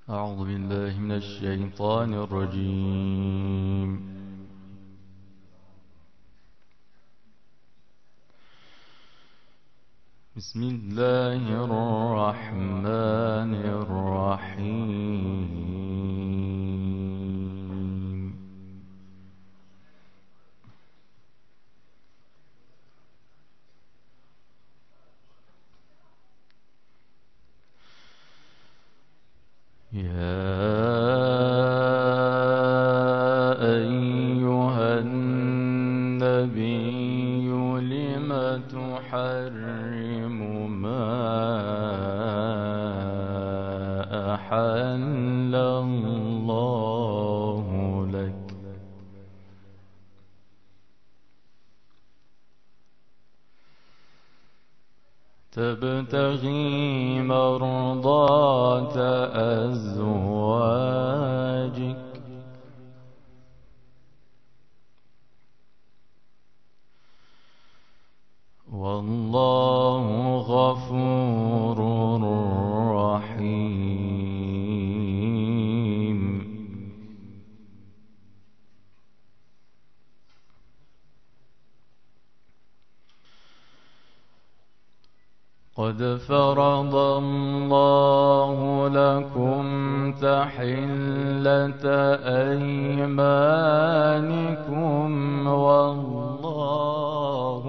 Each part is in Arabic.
أعوذ بالله من الشيطان الرجيم. بسم الله الرحمن الرحيم. يا أيها النبي لم تحرم ما أحل الله لك تبتغي مرضات أزواجك والله غفور رحيم. قد فرض الله لكم تحلة أيمانكم والله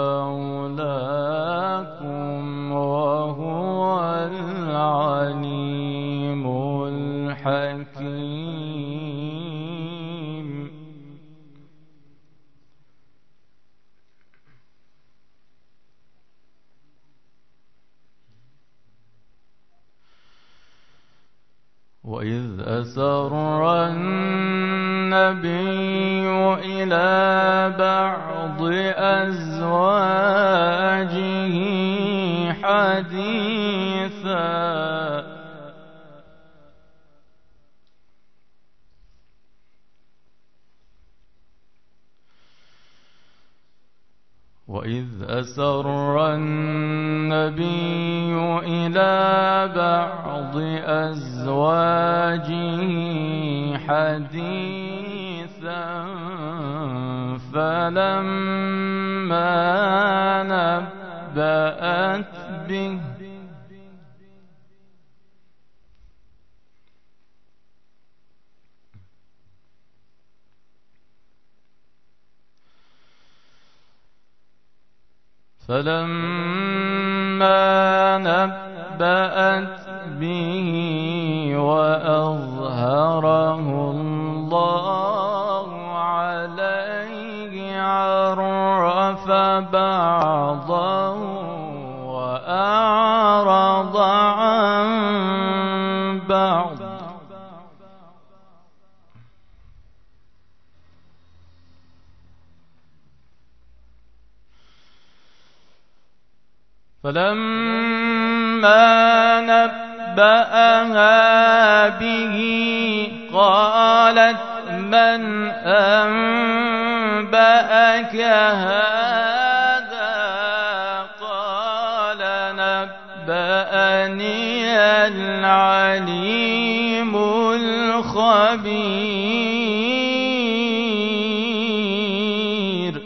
مولاكم وهو العليم الحكيم. وإذ أسر النبي إلى بعض أزواجه حديثا وإذ أسر النبي إلى بعض أزواجه حديثا فلما نبأت به وأظهره الله عليه عرف بعضه وأعرض عن بعض فلما نبأها به قالت من أنبأك هذا قال نبأني العليم الخبير.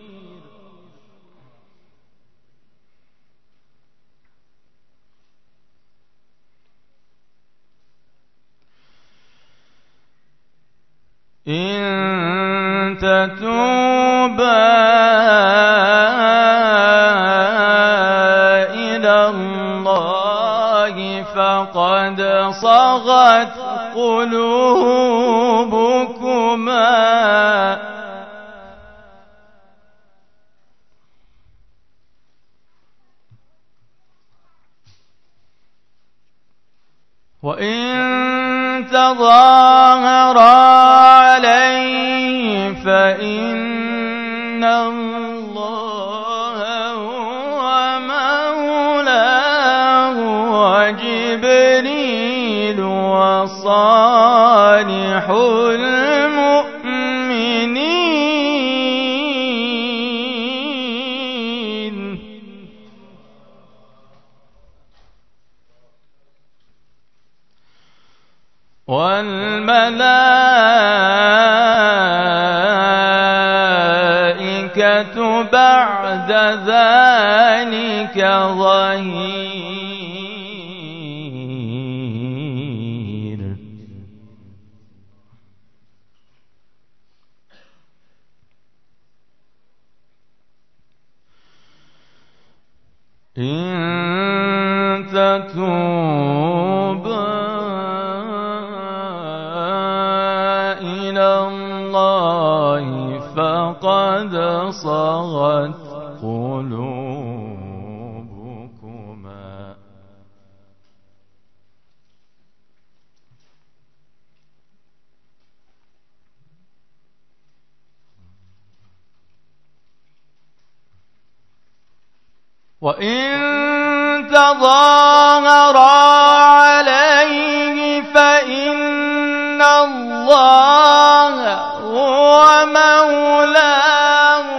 إن تتوبا إلى الله فقد صغت قلوبكما وإن تظاهرا عليه فإن الله هو مولاه وجبريل وصالح المؤمنين. والملائكة بعد ذلك ظهير. إن تتوبا إلى الله فقد صغت قلوبكما وإن تظاهرا عليه فإن الله هو مولاه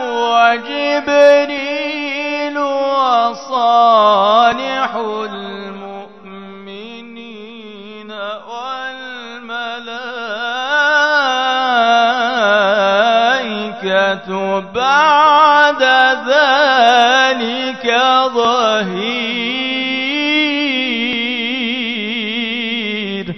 وجبريل وصالح المؤمنين والملائكة بعد ذلك ظهير.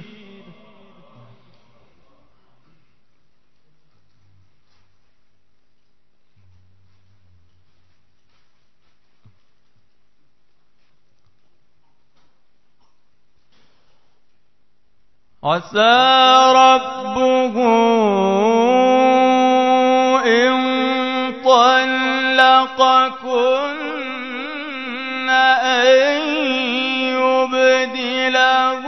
عسى ربه إن طلقكن أن يبدله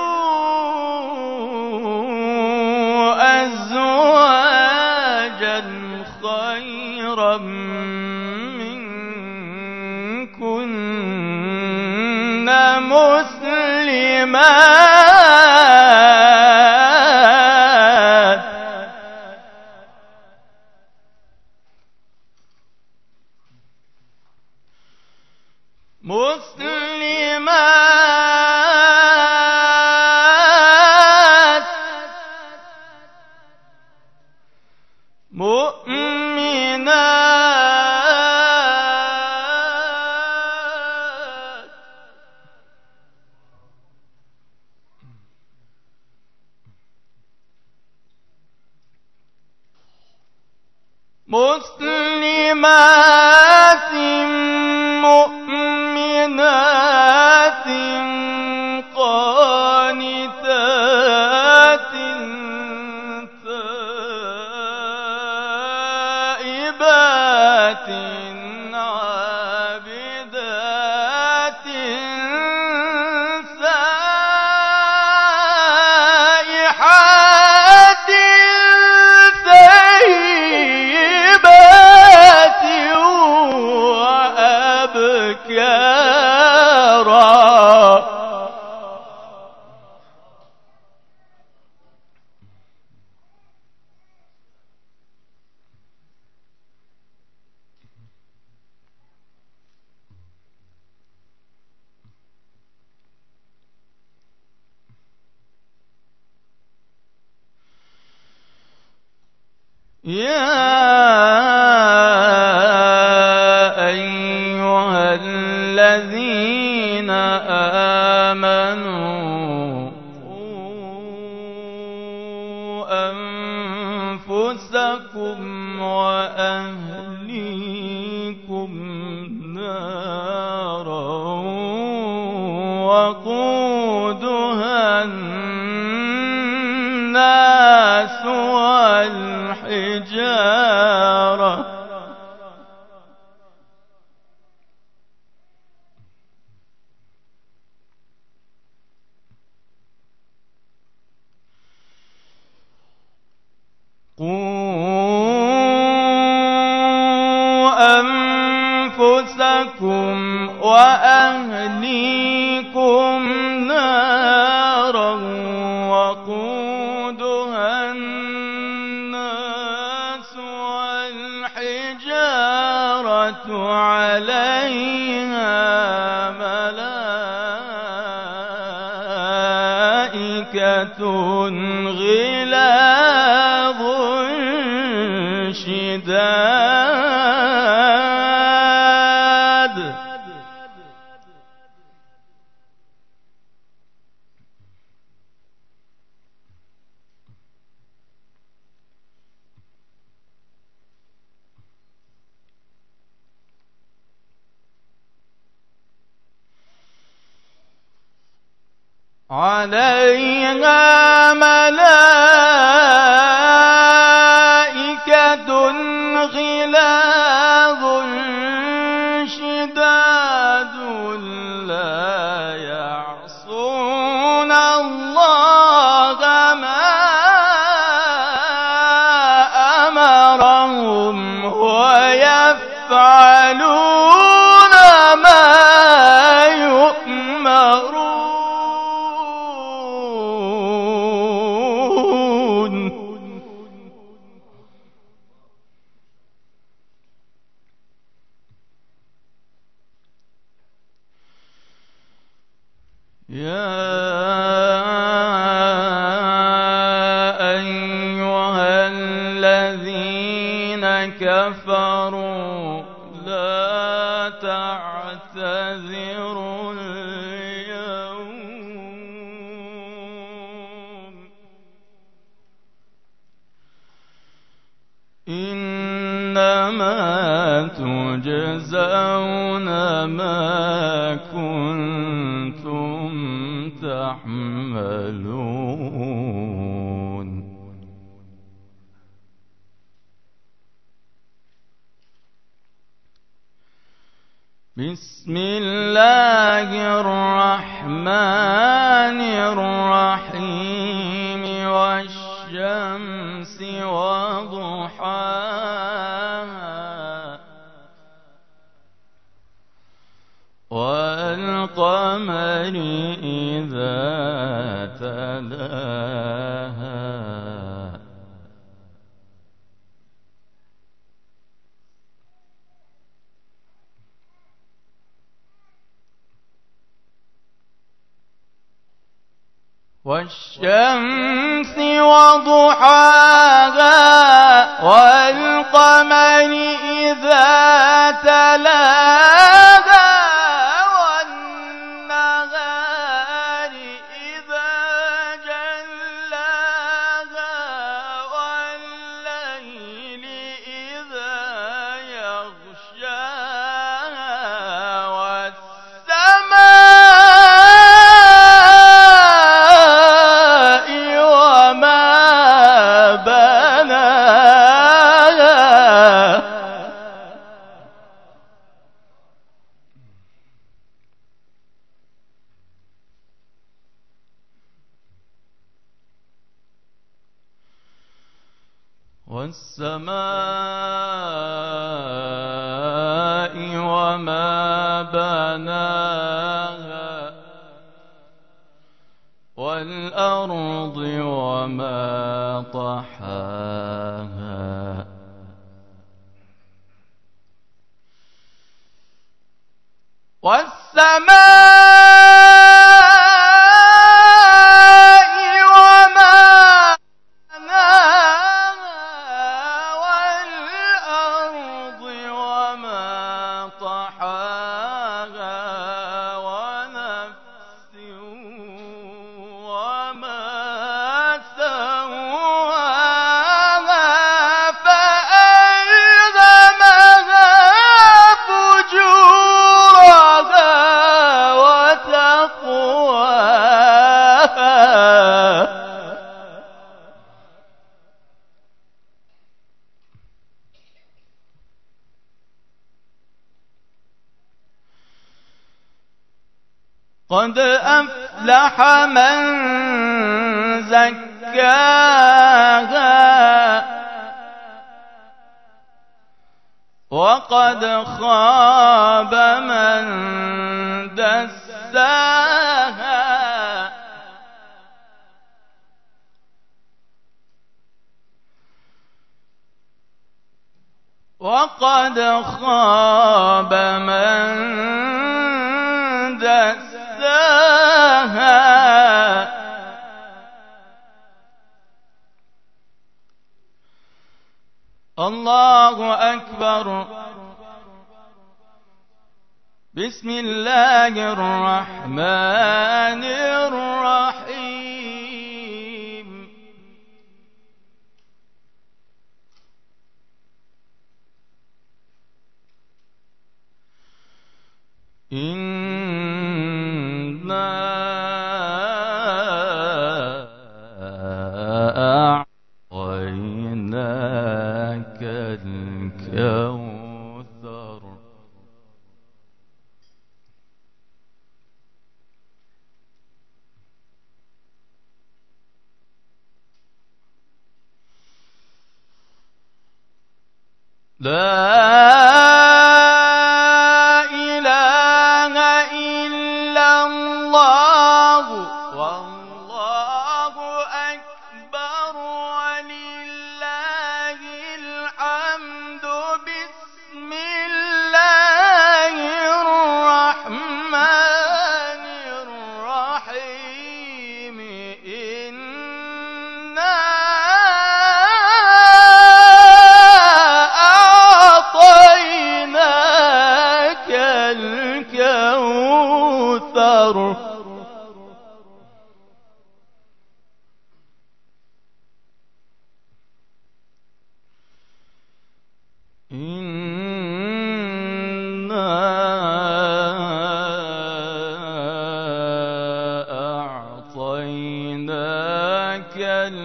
أزواجا خيرا منكن مسلمات مؤمنات مسلمات مؤمنات قانتات تائبات عابدات سائحات ثيبات وأبكارا. يا أيها الذين آمنوا قوا أنفسكم وأهليكم نارا وقودها الناس والحجارة أنفسكم وأهليكم نارا وقودها الناس والحجارة عليها ملائكة غلاظ شداد عليها ملائكة غلاظ شداد لا يعصون الله ما أمرهم ويفعلون ما يؤمرون. يا أيها الذين كفروا لا تعتذروا اليوم إنما تجزون ما كنتم تحملون. بسم الله الرحمن الرحيم والشمس وضحاها والقمر إذا تلاها والشمس وضحاها والقمر إذا تلاها والنهار إذا جلاها والليل إذا يغشاها والسماء وما بناها والسماء وما بناها والأرض وما طحاها والسماء وما بناها والأرض وما طحاها ونفس وما سواها فألهمها فجورها وتقواها قد أفلح من زكاها وقد خاب من دساها وقد خاب من دساها الله أكبر. بسم الله الرحمن الرحيم. إنا أعطيناك الكوثر. لا إله إلا الله والله أكبر ولله الحمد. بسم الله الرحمن الرحيم. إنا أعطيناك الكوثر. إنا أعطيناك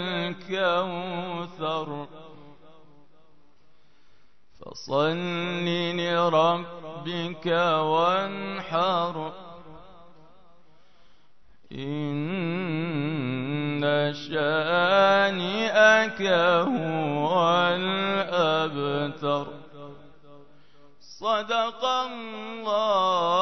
الكوثر فصل لربك وانحر. إن شانئك هو الأبتر. صدق الله